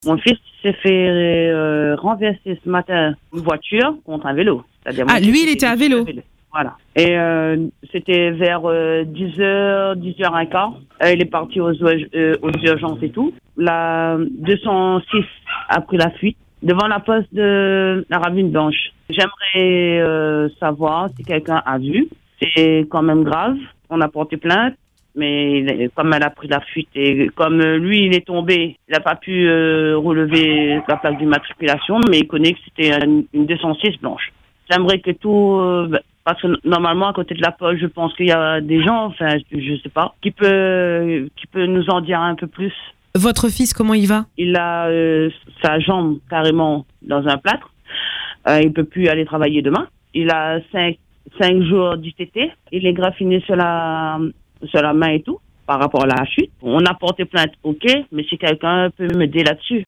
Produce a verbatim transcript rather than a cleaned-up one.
Mon fils s'est fait euh, renverser ce matin une voiture contre un vélo. C'est-à-dire Ah, mon lui, fils il était à vélo. vélo. Voilà. Et euh, c'était vers euh, dix heures, dix heures quinze. Euh, il est parti aux, euh, aux urgences et tout. La deux cent six a pris la fuite devant la poste de la Ravine Blanche. J'aimerais euh, savoir si quelqu'un a vu. C'est quand même grave. On a porté plainte. Mais comme elle a pris la fuite et comme lui, il est tombé, il n'a pas pu euh, relever la plaque d'immatriculation, mais il connaît que c'était une, une deux cent six blanche. J'aimerais que tout... Euh, parce que normalement, à côté de la poste, je pense qu'il y a des gens, enfin, je ne sais pas, qui peut, qui peut nous en dire un peu plus. Votre fils, comment il va? Il a euh, sa jambe carrément dans un plâtre. Euh, il ne peut plus aller travailler demain. Il a cinq, cinq jours d'I T T. Il est graffiné sur la... sur la main et tout, par rapport à la chute. On a porté plainte, ok, mais si quelqu'un peut m'aider là-dessus.